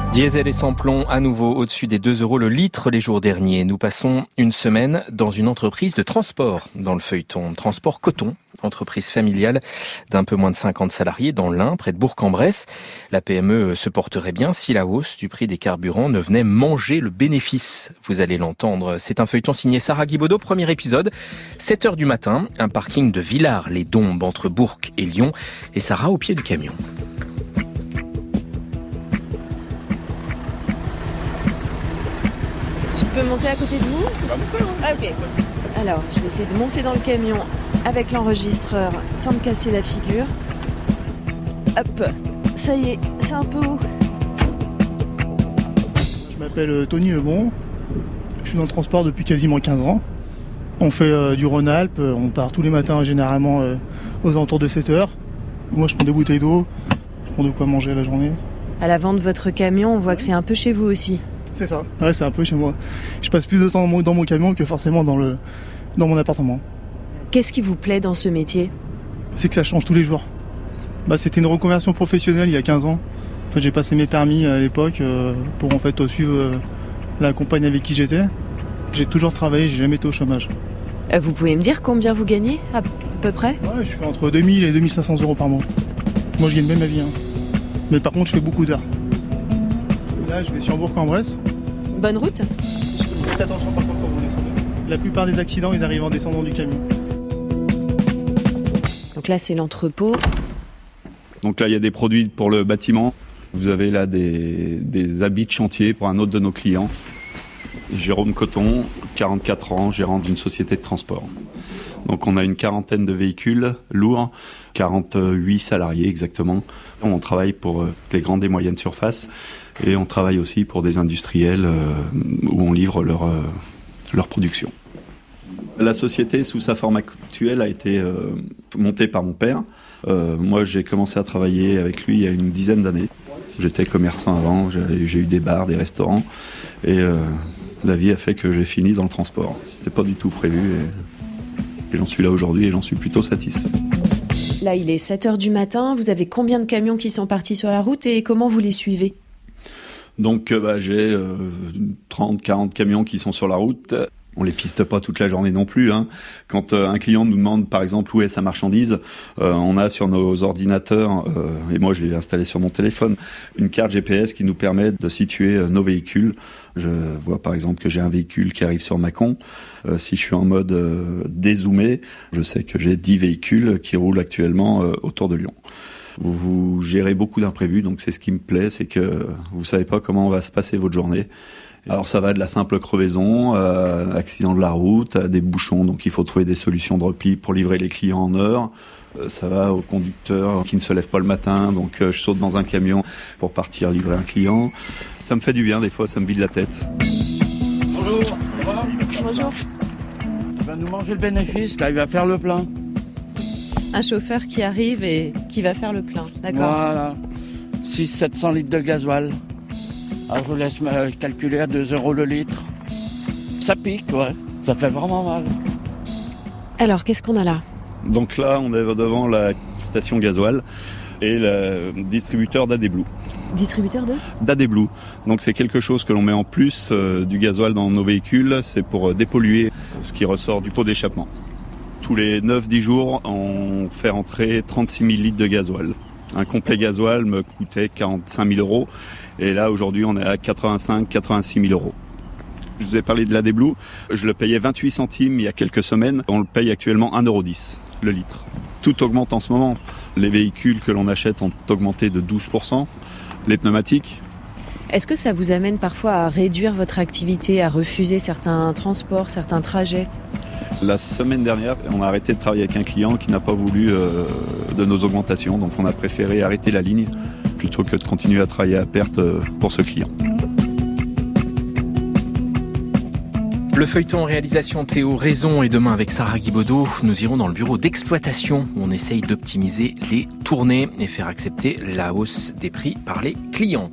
Diesel et samplon à nouveau au-dessus des 2 € le litre les jours derniers. Nous passons une semaine dans une entreprise de transport dans le feuilleton. Transport Coton, entreprise familiale d'un peu moins de 50 salariés dans l'Ain, près de Bourg-en-Bresse. La PME se porterait bien si la hausse du prix des carburants ne venait manger le bénéfice. Vous allez l'entendre. C'est un feuilleton signé Sarah Guibaudot, premier épisode. 7h du matin, un parking de Villars-les-Dombes entre Bourg et Lyon. Et Sarah au pied du camion. Je peux monter à côté de vous ? Ah, ok. Alors, je vais essayer de monter dans le camion avec l'enregistreur sans me casser la figure. Hop, ça y est, c'est un peu haut. Je m'appelle Tony Lebon, je suis dans le transport depuis quasiment 15 ans. On fait du Rhône-Alpes, on part tous les matins généralement aux alentours de 7h. Moi je prends des bouteilles d'eau, je prends de quoi manger la journée. À l'avant de votre camion, on voit que c'est un peu chez vous aussi. C'est ça, ouais, c'est un peu chez moi. Je passe plus de temps dans mon camion que forcément dans mon appartement. Qu'est-ce qui vous plaît dans ce métier ? C'est que ça change tous les jours. C'était une reconversion professionnelle il y a 15 ans. En fait, j'ai passé mes permis à l'époque pour en fait suivre la compagne avec qui j'étais. J'ai toujours travaillé, j'ai jamais été au chômage. Vous pouvez me dire combien vous gagnez à peu près ? Ouais, je fais entre 2000 et 2500 € par mois. Moi je gagne bien ma vie. Mais par contre je fais beaucoup d'heures. Là je vais sur Bourg-en-Bresse. Bonne route ? Faites attention par contre quand vous descendez. La plupart des accidents ils arrivent en descendant du camion. Donc là c'est l'entrepôt. Donc là il y a des produits pour le bâtiment. Vous avez là des habits de chantier pour un autre de nos clients. Jérôme Coton, 44 ans, gérant d'une société de transport. Donc on a une quarantaine de véhicules lourds, 48 salariés exactement. On travaille pour les grandes et moyennes surfaces et on travaille aussi pour des industriels où on livre leur production. La société sous sa forme actuelle a été montée par mon père. Moi j'ai commencé à travailler avec lui il y a une dizaine d'années. J'étais commerçant avant, j'ai eu des bars, des restaurants et la vie a fait que j'ai fini dans le transport. C'était pas du tout prévu et j'en suis là aujourd'hui et j'en suis plutôt satisfait. Là, il est 7h du matin. Vous avez combien de camions qui sont partis sur la route et comment vous les suivez ? Donc, j'ai 30-40 camions qui sont sur la route. On les piste pas toute la journée non plus. Quand un client nous demande, par exemple, où est sa marchandise, on a sur nos ordinateurs, et moi je l'ai installé sur mon téléphone, une carte GPS qui nous permet de situer nos véhicules. Je vois par exemple que j'ai un véhicule qui arrive sur Mâcon. Si je suis en mode dézoomé, je sais que j'ai 10 véhicules qui roulent actuellement autour de Lyon. Vous gérez beaucoup d'imprévus, donc c'est ce qui me plaît, c'est que vous savez pas comment va se passer votre journée. Alors ça va de la simple crevaison, accident de la route, à des bouchons, donc il faut trouver des solutions de repli pour livrer les clients en heure. Ça va au conducteur qui ne se lève pas le matin, donc je saute dans un camion pour partir livrer un client. Ça me fait du bien, des fois ça me vide la tête. Bonjour, ça va ? Bonjour. Il va nous manger le bénéfice, là il va faire le plein. Un chauffeur qui arrive et qui va faire le plein, d'accord ? Voilà, 600-700 litres de gasoil. Alors je vous laisse me calculer à 2 € le litre. Ça pique, ouais, ça fait vraiment mal. Alors, qu'est-ce qu'on a là ? Donc là, on est devant la station gasoil et le distributeur d'AD Blue. Distributeur de ? d'AD Blue. Donc c'est quelque chose que l'on met en plus du gasoil dans nos véhicules, c'est pour dépolluer ce qui ressort du pot d'échappement. Tous les 9-10 jours, on fait rentrer 36 000 litres de gasoil. Un complet gasoil me coûtait 45 000 € et là aujourd'hui on est à 85-86 000 €. Je vous ai parlé de l'AD Blue, je le payais 28 centimes il y a quelques semaines, on le paye actuellement 1,10 € le litre. Tout augmente en ce moment. Les véhicules que l'on achète ont augmenté de 12%, les pneumatiques. Est-ce que ça vous amène parfois à réduire votre activité, à refuser certains transports, certains trajets ? La semaine dernière, on a arrêté de travailler avec un client qui n'a pas voulu de nos augmentations, donc on a préféré arrêter la ligne plutôt que de continuer à travailler à perte pour ce client. Le feuilleton en réalisation Théo Raison et demain avec Sarah Guibaudot, nous irons dans le bureau d'exploitation où on essaye d'optimiser les tournées et faire accepter la hausse des prix par les clients.